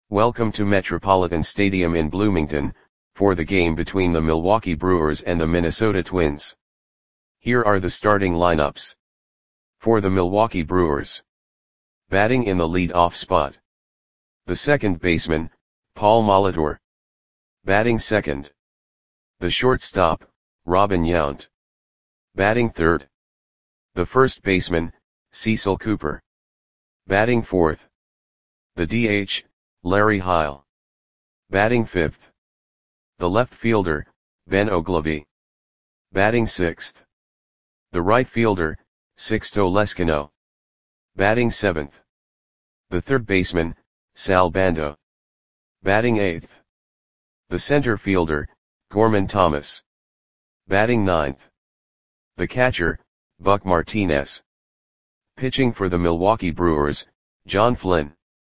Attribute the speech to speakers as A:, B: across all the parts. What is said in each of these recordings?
A: Welcome to Metropolitan Stadium in Bloomington, for the game between the Milwaukee Brewers and the Minnesota Twins. Here are the starting lineups. For the Milwaukee Brewers. Batting in the lead-off spot. The second baseman, Paul Molitor. Batting second. The shortstop, Robin Yount. Batting third. The first baseman, Cecil Cooper. Batting fourth. The DH, Larry Heil. Batting fifth. The left fielder, Ben Oglivie. Batting sixth. The right fielder, Sixto Leskino. Batting seventh. The third baseman, Sal Bando. Batting eighth. The center fielder, Gorman Thomas. Batting ninth. The catcher, Buck Martinez. Pitching for the Milwaukee Brewers, John Flynn.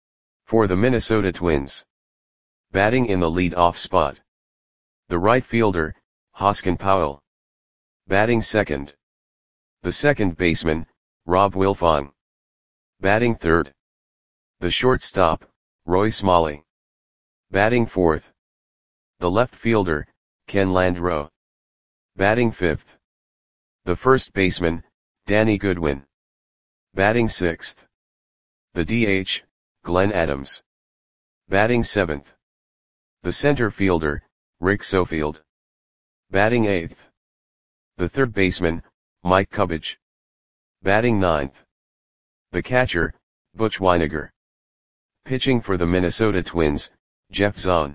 A: For the Minnesota Twins. Batting in the lead-off spot. The right fielder, Hoskin Powell. Batting second. The second baseman, Rob Wilfong. Batting third. The shortstop, Roy Smalley. Batting fourth. The left fielder, Ken Landreau. Batting fifth. The first baseman, Danny Goodwin. Batting sixth. The DH, Glenn Adams. Batting seventh. The center fielder, Rick Sofield. Batting eighth. The third baseman, Mike Cubbage. Batting ninth. The catcher, Butch Wynegar. Pitching for the Minnesota Twins, Jeff Zahn.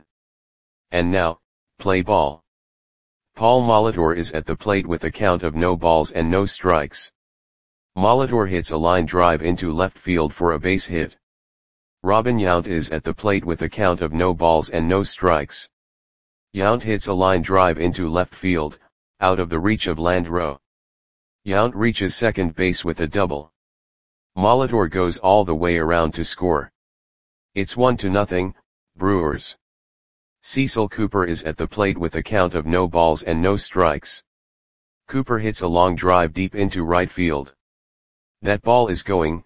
A: And now, play ball. Paul Molitor is at the plate with a count of no balls and no strikes. Molitor hits a line drive into left field for a base hit. Robin Yount is at the plate with a count of no balls and no strikes. Yount hits a line drive into left field, out of the reach of Landreau. Yount reaches second base with a double. Molitor goes all the way around to score. It's 1-0, Brewers. Cecil Cooper is at the plate with a count of no balls and no strikes. Cooper hits a long drive deep into right field. That ball is gone.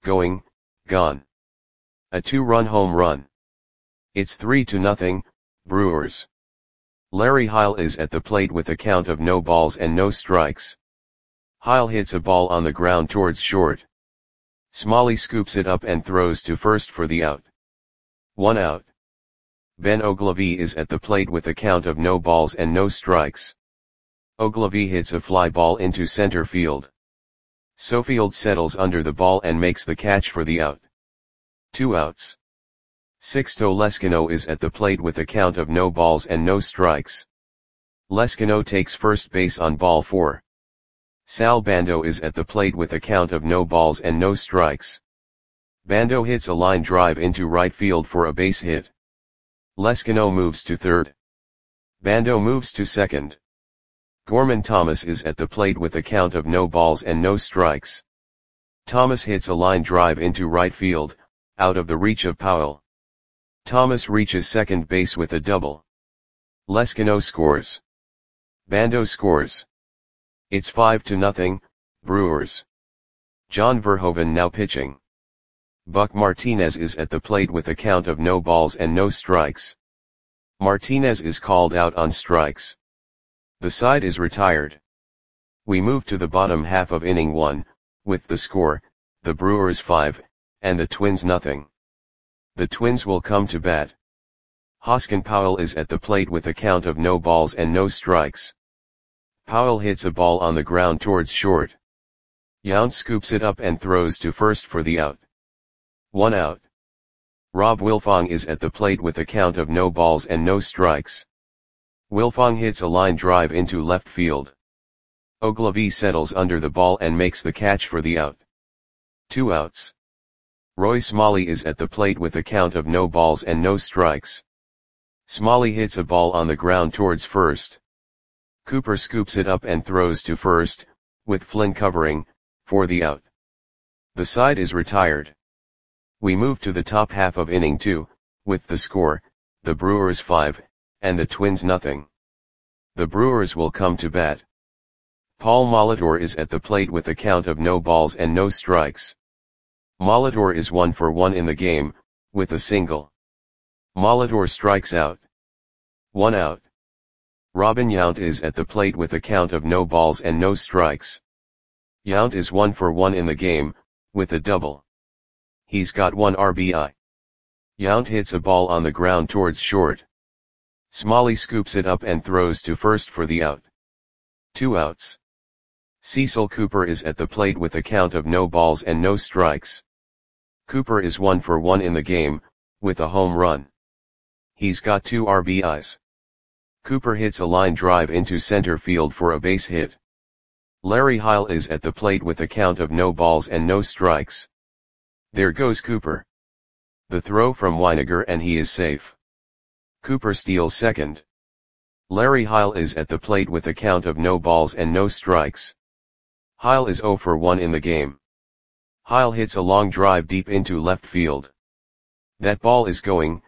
A: A 2-run home run. It's 3-0, Brewers. Larry Heil is at the plate with a count of no balls and no strikes. Heil hits a ball on the ground towards short. Smalley scoops it up and throws to first for the out. 1 out. Ben Oglivie is at the plate with a count of no balls and no strikes. Oglivie hits a fly ball into center field. Sofield settles under the ball and makes the catch for the out. 2 outs. Sixto Leskino is at the plate with a count of no balls and no strikes. Leskino takes first base on ball 4. Sal Bando is at the plate with a count of no balls and no strikes. Bando hits a line drive into right field for a base hit. Leskino moves to third. Bando moves to second. Gorman Thomas is at the plate with a count of no balls and no strikes. Thomas hits a line drive into right field, out of the reach of Powell. Thomas reaches second base with a double. Leskino scores. Bando scores. It's 5-0, Brewers. John Verhoeven now pitching. Buck Martinez is at the plate with a count of no balls and no strikes. Martinez is called out on strikes. The side is retired. We move to the bottom half of inning 1, with the score, the Brewers 5, and the Twins 0. The Twins will come to bat. Hoskin Powell is at the plate with a count of no balls and no strikes. Powell hits a ball on the ground towards short. Yount scoops it up and throws to first for the out. 1 out. Rob Wilfong is at the plate with a count of no balls and no strikes. Wilfong hits a line drive into left field. Oglivie settles under the ball and makes the catch for the out. 2 outs. Roy Smalley is at the plate with a count of no balls and no strikes. Smalley hits a ball on the ground towards first. Cooper scoops it up and throws to first, with Flynn covering, for the out. The side is retired. We move to the top half of inning 2, with the score, the Brewers 5, and the Twins 0. The Brewers will come to bat. Paul Molitor is at the plate with a count of no balls and no strikes. Molitor is 1 for 1 in the game, with a single. Molitor strikes out. 1 out. Robin Yount is at the plate with a count of no balls and no strikes. Yount is 1 for 1 in the game, with a double. He's got 1 RBI. Yount hits a ball on the ground towards short. Smalley scoops it up and throws to first for the out. 2 outs. Cecil Cooper is at the plate with a count of no balls and no strikes. Cooper is 1 for 1 in the game, with a home run. He's got 2 RBIs. Cooper hits a line drive into center field for a base hit. Larry Heil is at the plate with a count of no balls and no strikes. There goes Cooper. The throw from Weiniger and he is safe. Cooper steals second. Larry Heil is at the plate with a count of no balls and no strikes. Heil is 0 for 1 in the game. Heil hits a long drive deep into left field. That ball is gone.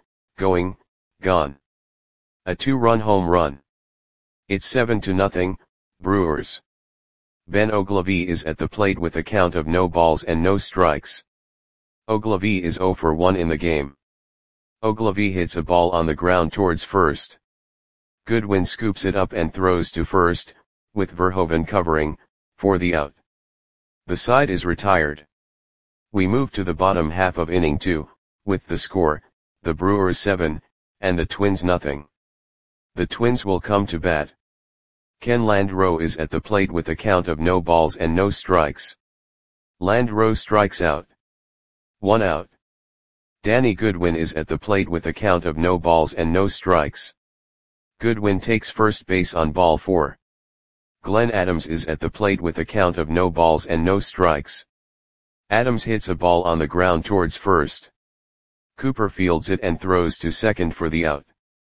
A: A 2-run home run. It's 7-0, Brewers. Ben Oglivie is at the plate with a count of no balls and no strikes. Oglivie is 0 for 1 in the game. Oglivie hits a ball on the ground towards first. Goodwin scoops it up and throws to first, with Verhoeven covering, for the out. The side is retired. We move to the bottom half of inning 2, with the score, the Brewers 7, and the Twins nothing. The Twins will come to bat. Ken Landreau is at the plate with a count of no balls and no strikes. Landreau strikes out. 1 out. Danny Goodwin is at the plate with a count of no balls and no strikes. Goodwin takes first base on ball 4. Glenn Adams is at the plate with a count of no balls and no strikes. Adams hits a ball on the ground towards first. Cooper fields it and throws to second for the out.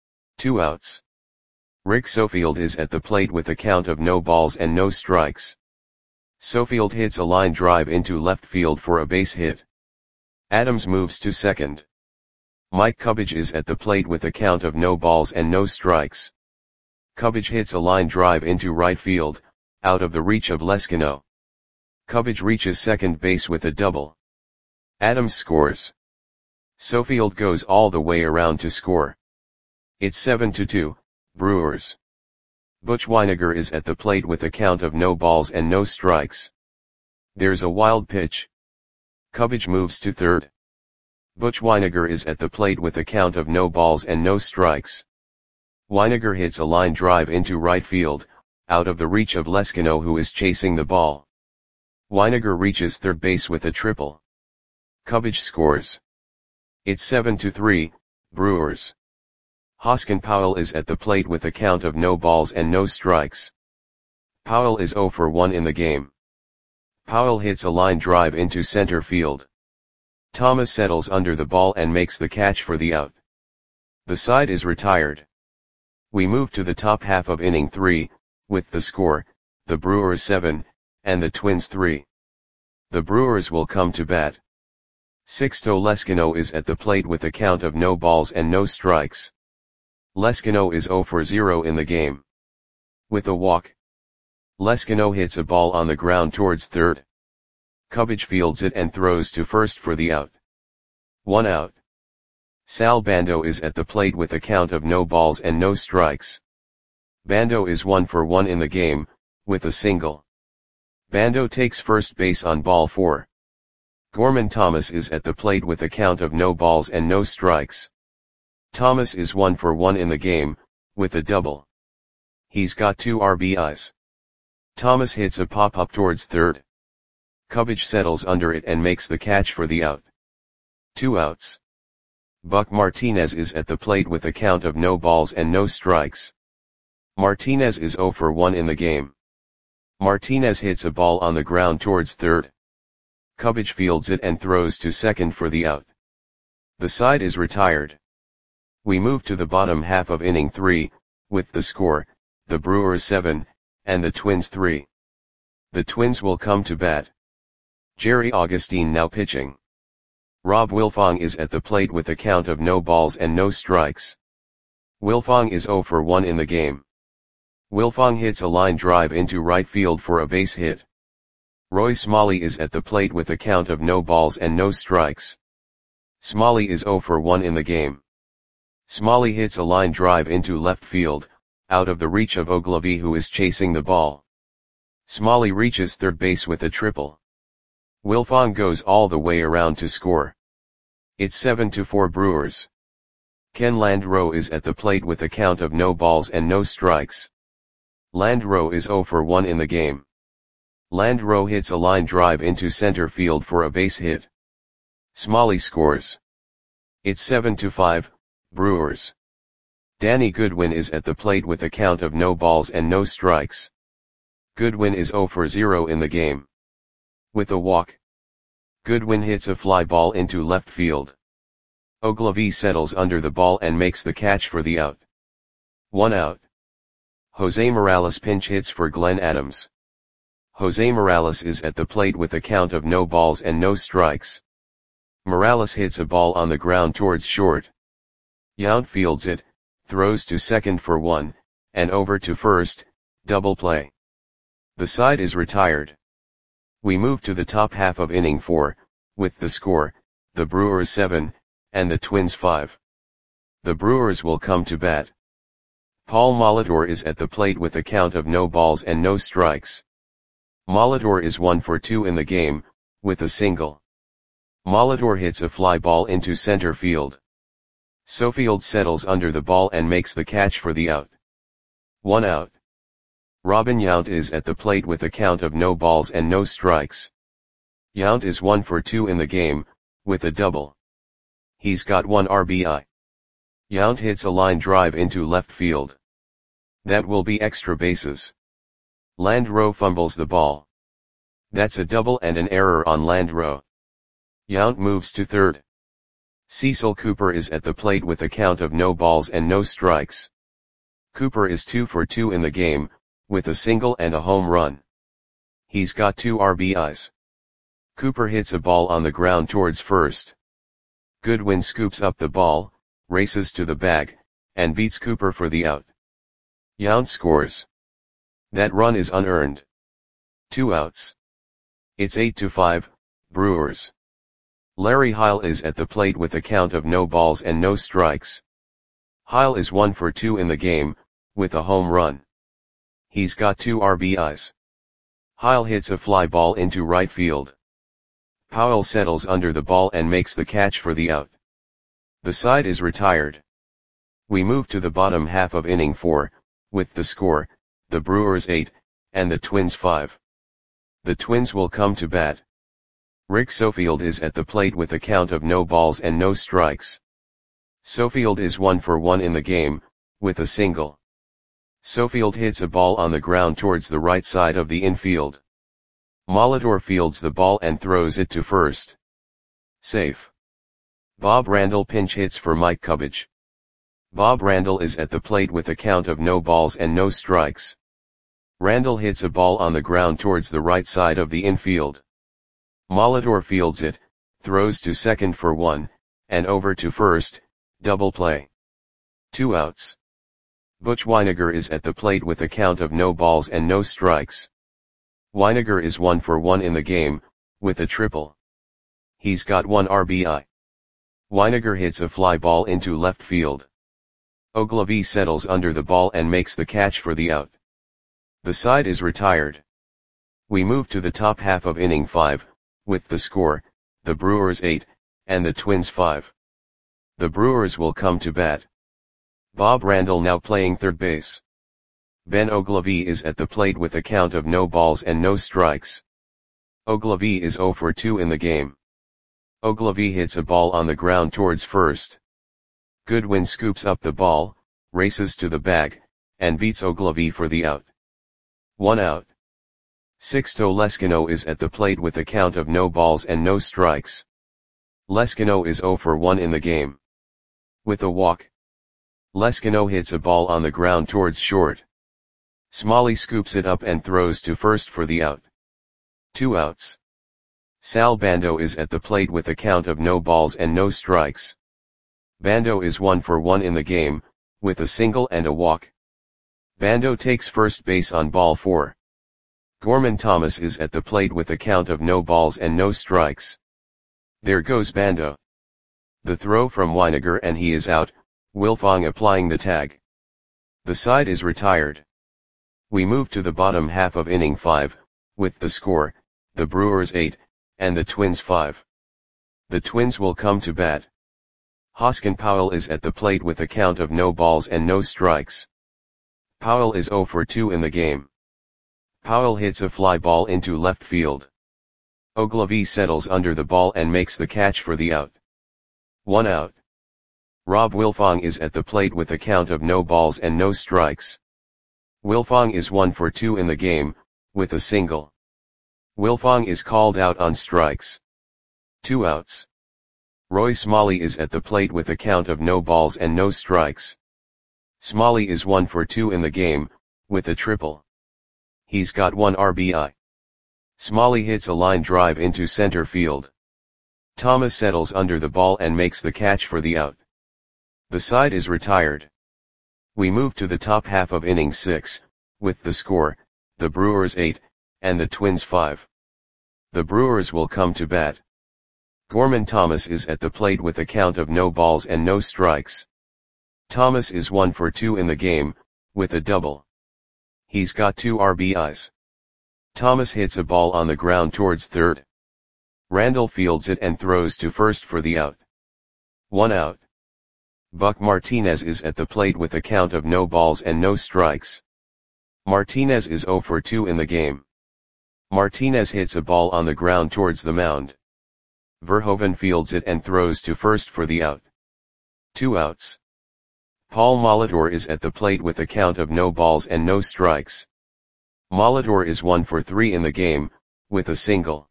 A: 2 outs. Rick Sofield is at the plate with a count of no balls and no strikes. Sofield hits a line drive into left field for a base hit. Adams moves to second. Mike Cubbage is at the plate with a count of no balls and no strikes. Cubbage hits a line drive into right field, out of the reach of Leskino. Cubbage reaches second base with a double. Adams scores. Sofield goes all the way around to score. It's 7-2, Brewers. Butch Weiniger is at the plate with a count of no balls and no strikes. There's a wild pitch. Cubbage moves to third. Butch Weiniger is at the plate with a count of no balls and no strikes. Weiniger hits a line drive into right field, out of the reach of Leskino who is chasing the ball. Weiniger reaches third base with a triple. Cubbage scores. It's 7-3, Brewers. Hoskin Powell is at the plate with a count of no balls and no strikes. Powell is 0 for 1 in the game. Powell hits a line drive into center field. Thomas settles under the ball and makes the catch for the out. The side is retired. We move to the top half of inning 3, with the score, the Brewers 7, and the Twins 3. The Brewers will come to bat. Sixto Leskino is at the plate with a count of no balls and no strikes. Leskino is 0 for 0 in the game. With a walk. Leskino hits a ball on the ground towards third. Cubbage fields it and throws to first for the out. 1 out. Sal Bando is at the plate with a count of no balls and no strikes. Bando is 1 for 1 in the game, with a single. Bando takes first base on ball 4. Gorman Thomas is at the plate with a count of no balls and no strikes. Thomas is 1 for 1 in the game, with a double. He's got 2 RBIs. Thomas hits a pop-up towards third. Cubbage settles under it and makes the catch for the out. 2 outs. Buck Martinez is at the plate with a count of no balls and no strikes. Martinez is 0 for 1 in the game. Martinez hits a ball on the ground towards third. Cubbage fields it and throws to second for the out. The side is retired. We move to the bottom half of inning 3, with the score, the Brewers 7, and the Twins 3. The Twins will come to bat. Jerry Augustine now pitching. Rob Wilfong is at the plate with a count of no balls and no strikes. Wilfong is 0 for 1 in the game. Wilfong hits a line drive into right field for a base hit. Roy Smalley is at the plate with a count of no balls and no strikes. Smalley is 0 for 1 in the game. Smalley hits a line drive into left field, out of the reach of Ogilvy, who is chasing the ball. Smalley reaches third base with a triple. Wilfong goes all the way around to score. It's 7-4 Brewers. Ken Landreau is at the plate with a count of no balls and no strikes. Landreau is 0 for 1 in the game. Landreau hits a line drive into center field for a base hit. Smalley scores. It's 7-5, Brewers. Danny Goodwin is at the plate with a count of no balls and no strikes. Goodwin is 0 for 0 in the game. With a walk, Goodwin hits a fly ball into left field. Ogilvy settles under the ball and makes the catch for the out. 1 out. Jose Morales pinch hits for Glenn Adams. Jose Morales is at the plate with a count of no balls and no strikes. Morales hits a ball on the ground towards short. Yount fields it, throws to second for 1, and over to first, double play. The side is retired. We move to the top half of inning 4, with the score, the Brewers 7, and the Twins 5. The Brewers will come to bat. Paul Molitor is at the plate with a count of no balls and no strikes. Molitor is 1 for 2 in the game, with a single. Molitor hits a fly ball into center field. Sofield settles under the ball and makes the catch for the out. 1 out. Robin Yount is at the plate with a count of no balls and no strikes. Yount is 1 for 2 in the game, with a double. He's got 1 RBI. Yount hits a line drive into left field. That will be extra bases. Landreau fumbles the ball. That's a double and an error on Landreau. Yount moves to third. Cecil Cooper is at the plate with a count of no balls and no strikes. Cooper is 2 for 2 in the game, with a single and a home run. He's got 2 RBIs. Cooper hits a ball on the ground towards first. Goodwin scoops up the ball, races to the bag, and beats Cooper for the out. Yount scores. That run is unearned. 2 outs. It's 8-5, Brewers. Larry Heil is at the plate with a count of no balls and no strikes. Heil is 1 for 2 in the game, with a home run. He's got 2 RBIs. Heil hits a fly ball into right field. Powell settles under the ball and makes the catch for the out. The side is retired. We move to the bottom half of inning 4, with the score, the Brewers 8, and the Twins 5. The Twins will come to bat. Rick Sofield is at the plate with a count of no balls and no strikes. Sofield is 1 for 1 in the game, with a single. Sofield hits a ball on the ground towards the right side of the infield. Molitor fields the ball and throws it to first. Safe. Bob Randall pinch hits for Mike Cubbage. Bob Randall is at the plate with a count of no balls and no strikes. Randall hits a ball on the ground towards the right side of the infield. Molitor fields it, throws to second for 1, and over to first, double play. 2 outs. Butch Weiniger is at the plate with a count of no balls and no strikes. Weiniger is 1 for 1 in the game, with a triple. He's got 1 RBI. Weiniger hits a fly ball into left field. Ogilvy settles under the ball and makes the catch for the out. The side is retired. We move to the top half of inning 5, with the score, the Brewers 8, and the Twins 5. The Brewers will come to bat. Bob Randall now playing third base. Ben Ogilvy is at the plate with a count of no balls and no strikes. Ogilvy is 0 for 2 in the game. Ogilvy hits a ball on the ground towards first. Goodwin scoops up the ball, races to the bag, and beats Ogilvy for the out. 1 out. Sixto Leskino is at the plate with a count of no balls and no strikes. Leskino is 0 for 1 in the game. With a walk, Leskino hits a ball on the ground towards short. Smalley scoops it up and throws to first for the out. 2 outs. Sal Bando is at the plate with a count of no balls and no strikes. Bando is 1 for 1 in the game, with a single and a walk. Bando takes first base on ball 4. Gorman Thomas is at the plate with a count of no balls and no strikes. There goes Bando. The throw from Weiniger and he is out, Wilfong applying the tag. The side is retired. We move to the bottom half of inning 5, with the score, the Brewers 8, and the Twins 5. The Twins will come to bat. Hoskin Powell is at the plate with a count of no balls and no strikes. Powell is 0 for 2 in the game. Powell hits a fly ball into left field. Ogilvy settles under the ball and makes the catch for the out. 1 out. Rob Wilfong is at the plate with a count of no balls and no strikes. Wilfong is 1 for 2 in the game, with a single. Wilfong is called out on strikes. 2 outs. Roy Smalley is at the plate with a count of no balls and no strikes. Smalley is 1 for 2 in the game, with a triple. He's got 1 RBI. Smalley hits a line drive into center field. Thomas settles under the ball and makes the catch for the out. The side is retired. We move to the top half of inning 6, with the score, the Brewers 8, and the Twins 5. The Brewers will come to bat. Gorman Thomas is at the plate with a count of no balls and no strikes. Thomas is 1 for 2 in the game, with a double. He's got 2 RBIs. Thomas hits a ball on the ground towards third. Randall fields it and throws to first for the out. 1 out. Buck Martinez is at the plate with a count of no balls and no strikes. Martinez is 0 for 2 in the game. Martinez hits a ball on the ground towards the mound. Verhoeven fields it and throws to first for the out. 2 outs. Paul Molitor is at the plate with a count of no balls and no strikes. Molitor is 1 for 3 in the game, with a single.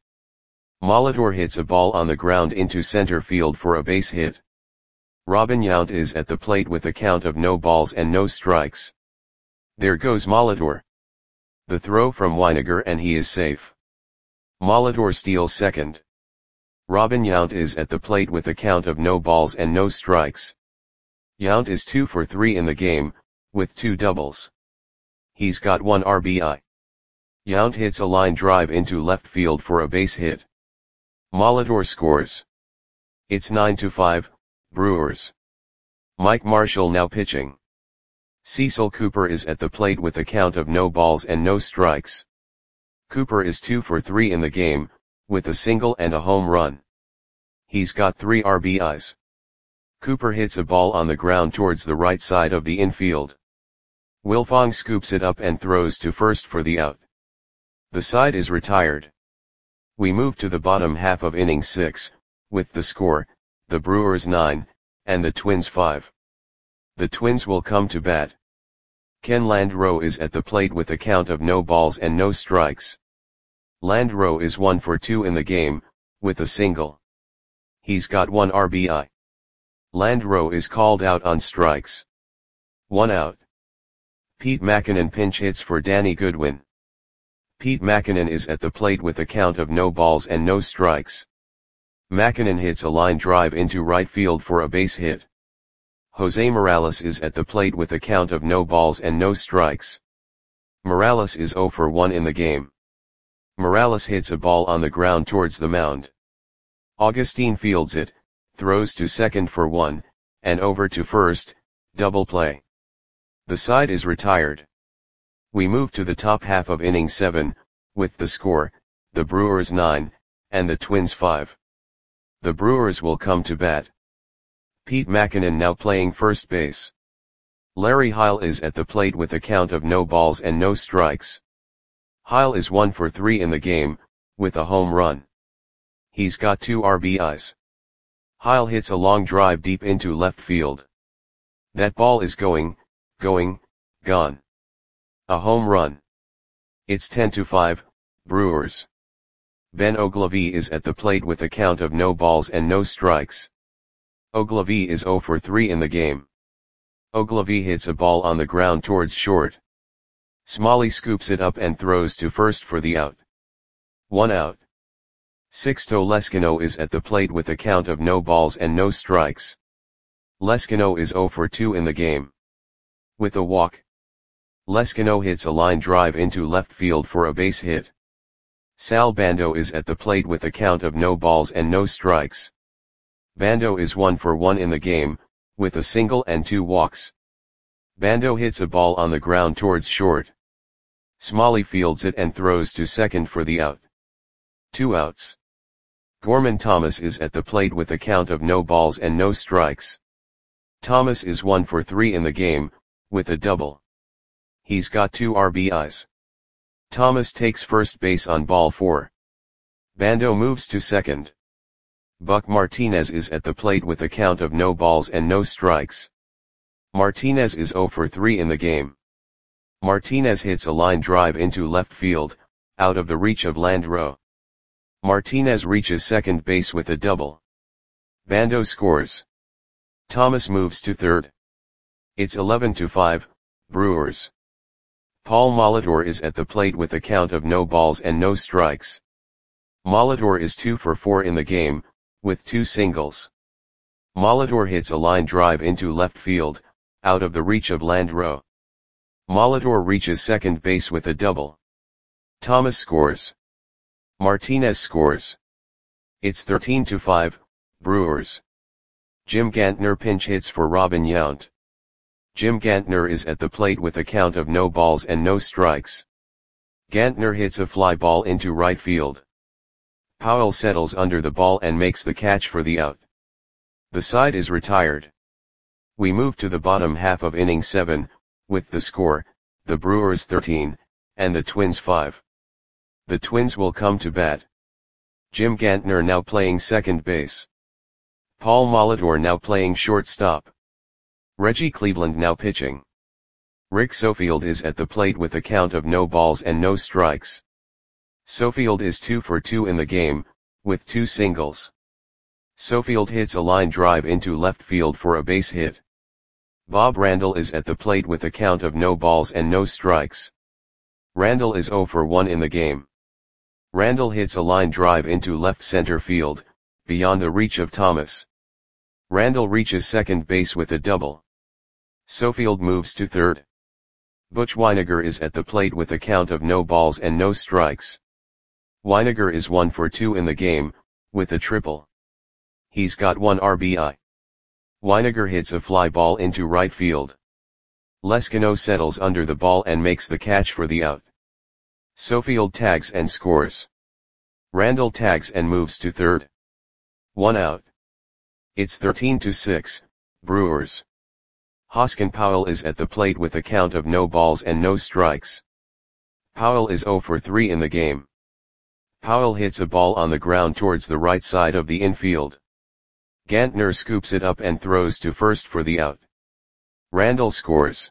A: Molitor hits a ball on the ground into center field for a base hit. Robin Yount is at the plate with a count of no balls and no strikes. There goes Molitor. The throw from Weiniger and he is safe. Molitor steals second. Robin Yount is at the plate with a count of no balls and no strikes. Yount is 2 for 3 in the game, with 2 doubles. He's got 1 RBI. Yount hits a line drive into left field for a base hit. Molitor scores. It's 9-5, Brewers. Mike Marshall now pitching. Cecil Cooper is at the plate with a count of no balls and no strikes. Cooper is 2 for 3 in the game, with a single and a home run. He's got 3 RBIs. Cooper hits a ball on the ground towards the right side of the infield. Wilfong scoops it up and throws to first for the out. The side is retired. We move to the bottom half of inning 6, with the score, the Brewers 9, and the Twins 5. The Twins will come to bat. Ken Landreau is at the plate with a count of no balls and no strikes. Landreau is 1 for 2 in the game, with a single. He's got 1 RBI. Landreau is called out on strikes. 1 out. Pete Mackinnon pinch hits for Danny Goodwin. Pete Mackinnon is at the plate with a count of no balls and no strikes. Mackinnon hits a line drive into right field for a base hit. Jose Morales is at the plate with a count of no balls and no strikes. Morales is 0 for 1 in the game. Morales hits a ball on the ground towards the mound. Augustine fields it, throws to second for 1, and over to first, double play. The side is retired. We move to the top half of inning 7, with the score, the Brewers 9, and the Twins 5. The Brewers will come to bat. Pete Mackinnon now playing first base. Larry Heil is at the plate with a count of no balls and no strikes. Heil is 1 for 3 in the game, with a home run. He's got 2 RBIs. Heil hits a long drive deep into left field. That ball is gone. A home run. It's 10-5, Brewers. Ben Ogilvy is at the plate with a count of no balls and no strikes. Ogilvy is 0 for 3 in the game. Ogilvy hits a ball on the ground towards short. Smalley scoops it up and throws to first for the out. 1 out. Sixto Leskino is at the plate with a count of no balls and no strikes. Leskino is 0 for 2 in the game. With a walk. Leskino hits a line drive into left field for a base hit. Sal Bando is at the plate with a count of no balls and no strikes. Bando is 1 for 1 in the game, with a single and 2 walks. Bando hits a ball on the ground towards short. Smalley fields it and throws to second for the out. 2 outs. Gorman Thomas is at the plate with a count of no balls and no strikes. Thomas is 1 for 3 in the game, with a double. He's got 2 RBIs. Thomas takes first base on ball 4. Bando moves to second. Buck Martinez is at the plate with a count of no balls and no strikes. Martinez is 0 for 3 in the game. Martinez hits a line drive into left field, out of the reach of Landreau. Martinez reaches second base with a double. Bando scores. Thomas moves to third. It's 11-5, Brewers. Paul Molitor is at the plate with a count of no balls and no strikes. Molitor is 2 for 4 in the game, with 2 singles. Molitor hits a line drive into left field, out of the reach of Landreau. Molitor reaches second base with a double. Thomas scores. Martinez scores. It's 13-5, Brewers. Jim Gantner pinch hits for Robin Yount. Jim Gantner is at the plate with a count of no balls and no strikes. Gantner hits a fly ball into right field. Powell settles under the ball and makes the catch for the out. The side is retired. We move to the bottom half of inning 7, with the score, the Brewers 13, and the Twins 5. The Twins will come to bat. Jim Gantner now playing second base. Paul Molitor now playing shortstop. Reggie Cleveland now pitching. Rick Sofield is at the plate with a count of no balls and no strikes. Sofield is 2 for 2 in the game, with 2 singles. Sofield hits a line drive into left field for a base hit. Bob Randall is at the plate with a count of no balls and no strikes. Randall is 0 for 1 in the game. Randall hits a line drive into left center field, beyond the reach of Thomas. Randall reaches second base with a double. Sofield moves to third. Butch Weiniger is at the plate with a count of no balls and no strikes. Weiniger is 1 for 2 in the game, with a triple. He's got 1 RBI. Weiniger hits a fly ball into right field. Leskino settles under the ball and makes the catch for the out. Sofield tags and scores. Randall tags and moves to third. 1 out. It's 13-6, Brewers. Hoskin Powell is at the plate with a count of no balls and no strikes. Powell is 0 for 3 in the game. Powell hits a ball on the ground towards the right side of the infield. Gantner scoops it up and throws to first for the out. Randall scores.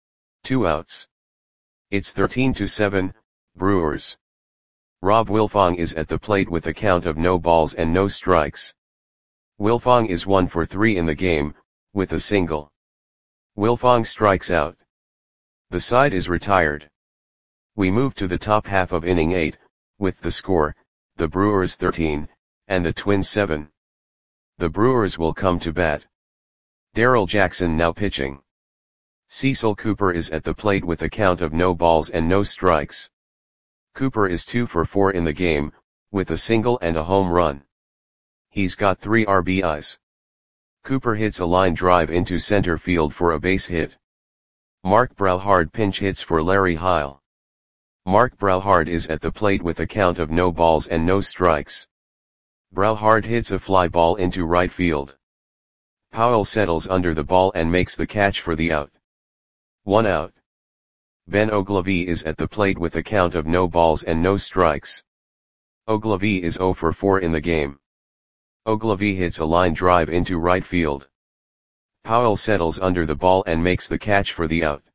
A: 2 outs. It's 13-7, Brewers. Rob Wilfong is at the plate with a count of no balls and no strikes. Wilfong is 1 for 3 in the game, with a single. Wilfong strikes out. The side is retired. We move to the top half of inning 8, with the score, the Brewers 13, and the Twins 7. The Brewers will come to bat. Darrell Jackson now pitching. Cecil Cooper is at the plate with a count of no balls and no strikes. Cooper is 2 for 4 in the game, with a single and a home run. He's got 3 RBIs. Cooper hits a line drive into center field for a base hit. Mark Brauhard pinch hits for Larry Heil. Mark Brauhard is at the plate with a count of no balls and no strikes. Brauhard hits a fly ball into right field. Powell settles under the ball and makes the catch for the out. 1 out. Ben Ogilvie is at the plate with a count of no balls and no strikes. Ogilvie is 0 for 4 in the game. Ogilvie hits a line drive into right field. Powell settles under the ball and makes the catch for the out.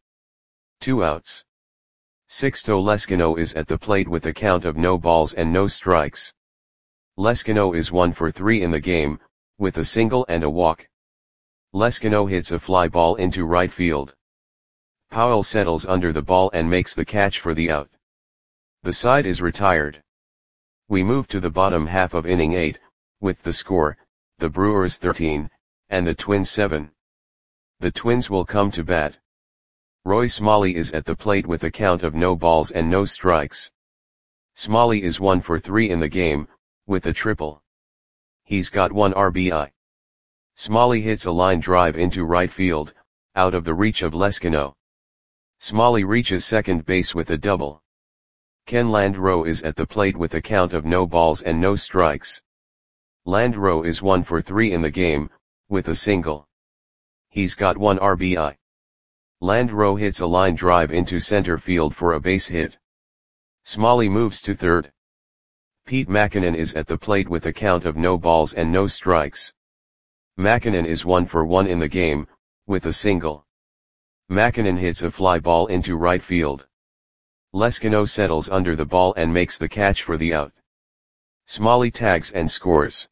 A: 2 outs. Sixto Leskino is at the plate with a count of no balls and no strikes. Leskino is 1 for 3 in the game, with a single and a walk. Leskino hits a fly ball into right field. Powell settles under the ball and makes the catch for the out. The side is retired. We move to the bottom half of inning 8, with the score, the Brewers 13, and the Twins 7. The Twins will come to bat. Roy Smalley is at the plate with a count of no balls and no strikes. Smalley is 1 for 3 in the game, with a triple. He's got 1 RBI. Smalley hits a line drive into right field, out of the reach of Leskino. Smalley reaches second base with a double. Ken Landreau is at the plate with a count of no balls and no strikes. Landreau is 1 for 3 in the game, with a single. He's got 1 RBI. Landreau hits a line drive into center field for a base hit. Smalley moves to third. Pete Mackinnon is at the plate with a count of no balls and no strikes. Mackinnon is 1 for 1 in the game, with a single. Mackinnon hits a fly ball into right field. Leskino settles under the ball and makes the catch for the out. Smalley tags and scores.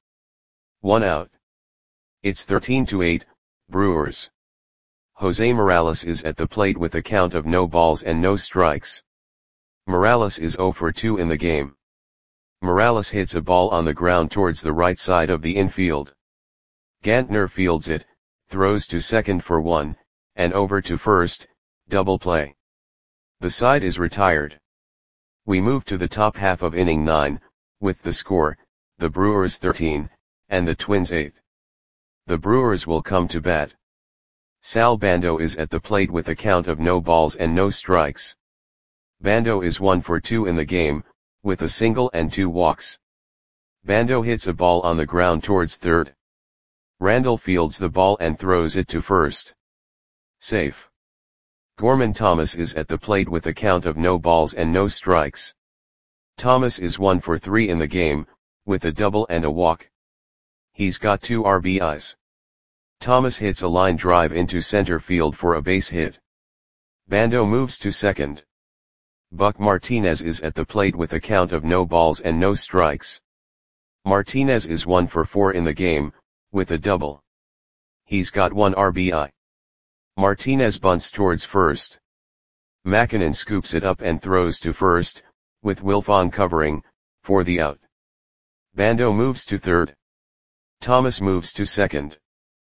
A: 1 out. It's 13-8, Brewers. Jose Morales is at the plate with a count of no balls and no strikes. Morales is 0 for 2 in the game. Morales hits a ball on the ground towards the right side of the infield. Gantner fields it, throws to second for 1, and over to first, double play. The side is retired. We move to the top half of inning 9, with the score, the Brewers 13, and the Twins 8. The Brewers will come to bat. Sal Bando is at the plate with a count of no balls and no strikes. Bando is 1 for 2 in the game, with a single and 2 walks. Bando hits a ball on the ground towards third. Randall fields the ball and throws it to first. Safe. Gorman Thomas is at the plate with a count of no balls and no strikes. Thomas is 1 for 3 in the game, with a double and a walk. He's got 2 RBIs. Thomas hits a line drive into center field for a base hit. Bando moves to second. Buck Martinez is at the plate with a count of no balls and no strikes. Martinez is 1 for 4 in the game, with a double. He's got 1 RBI. Martinez bunts towards first. Mackinnon scoops it up and throws to first, with Wilfong covering, for the out. Bando moves to third. Thomas moves to second.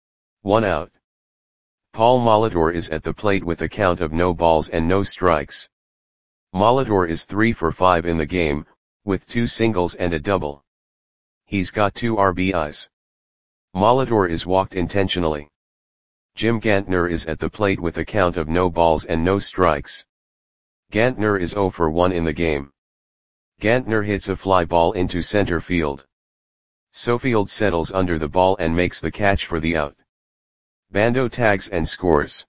A: 1 out. Paul Molitor is at the plate with a count of no balls and no strikes. Molitor is 3 for 5 in the game, with 2 singles and a double. He's got 2 RBIs. Molitor is walked intentionally. Jim Gantner is at the plate with a count of no balls and no strikes. Gantner is 0 for 1 in the game. Gantner hits a fly ball into center field. Sofield settles under the ball and makes the catch for the out. Bando tags and scores.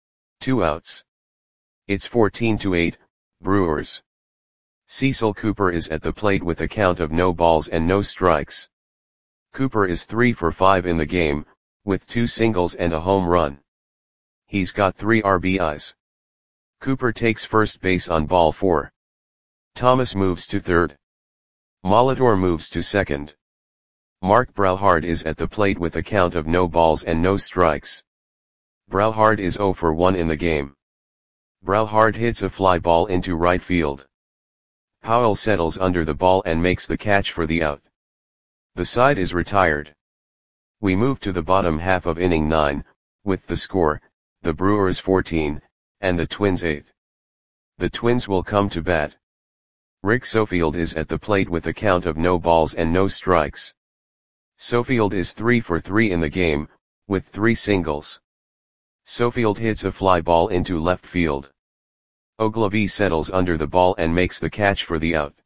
A: 2 outs. It's 14-8, Brewers. Cecil Cooper is at the plate with a count of no balls and no strikes. Cooper is 3 for 5 in the game, with 2 singles and a home run. He's got 3 RBIs. Cooper takes first base on ball 4. Thomas moves to third. Molitor moves to second. Mark Brauhard is at the plate with a count of no balls and no strikes. Brauhard is 0 for 1 in the game. Brauhard hits a fly ball into right field. Powell settles under the ball and makes the catch for the out. The side is retired. We move to the bottom half of inning 9, with the score, the Brewers 14, and the Twins 8. The Twins will come to bat. Rick Sofield is at the plate with a count of no balls and no strikes. Sofield is 3 for 3 in the game, with 3 singles. Sofield hits a fly ball into left field. Ogilvie settles under the ball and makes the catch for the out.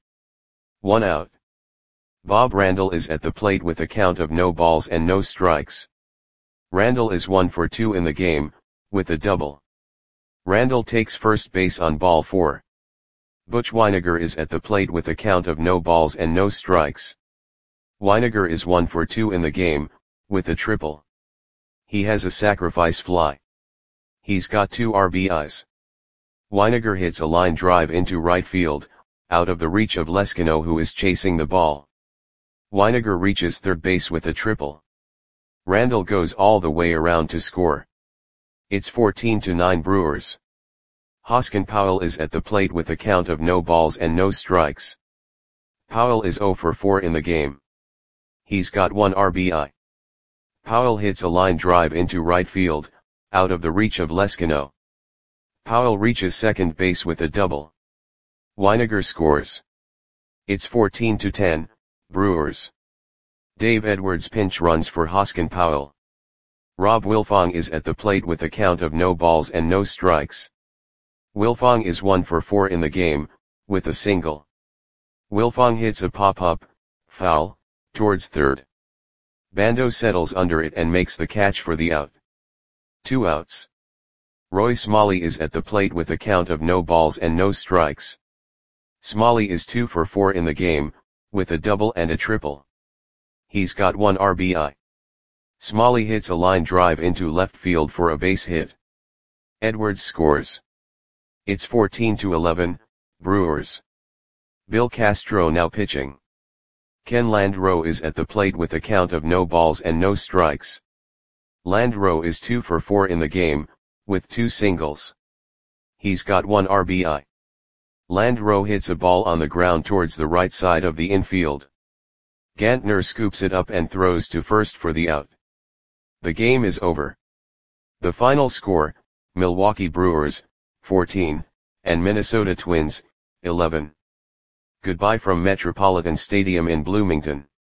A: 1 out. Bob Randall is at the plate with a count of no balls and no strikes. Randall is 1 for 2 in the game, with a double. Randall takes first base on ball 4. Butch Weiniger is at the plate with a count of no balls and no strikes. Weiniger is 1 for 2 in the game, with a triple. He has a sacrifice fly. He's got 2 RBIs. Weiniger hits a line drive into right field, out of the reach of Leskino, who is chasing the ball. Weiniger reaches third base with a triple. Randall goes all the way around to score. It's 14-9 Brewers. Hoskin Powell is at the plate with a count of no balls and no strikes. Powell is 0 for 4 in the game. He's got 1 RBI. Powell hits a line drive into right field, out of the reach of Leskino. Powell reaches second base with a double. Weiniger scores. It's 14-10, Brewers. Dave Edwards pinch runs for Hoskin Powell. Rob Wilfong is at the plate with a count of no balls and no strikes. Wilfong is 1 for 4 in the game, with a single. Wilfong hits a pop-up, foul, towards third. Bando settles under it and makes the catch for the out. 2 outs. Roy Smalley is at the plate with a count of no balls and no strikes. Smalley is 2 for 4 in the game, with a double and a triple. He's got 1 RBI. Smalley hits a line drive into left field for a base hit. Edwards scores. It's 14-11, Brewers. Bill Castro now pitching. Ken Landreau is at the plate with a count of no balls and no strikes. Landreau is 2 for 4 in the game, with 2 singles. He's got 1 RBI. Landreau hits a ball on the ground towards the right side of the infield. Gantner scoops it up and throws to first for the out. The game is over. The final score, Milwaukee Brewers, 14, and Minnesota Twins, 11. Goodbye from Metropolitan Stadium in Bloomington.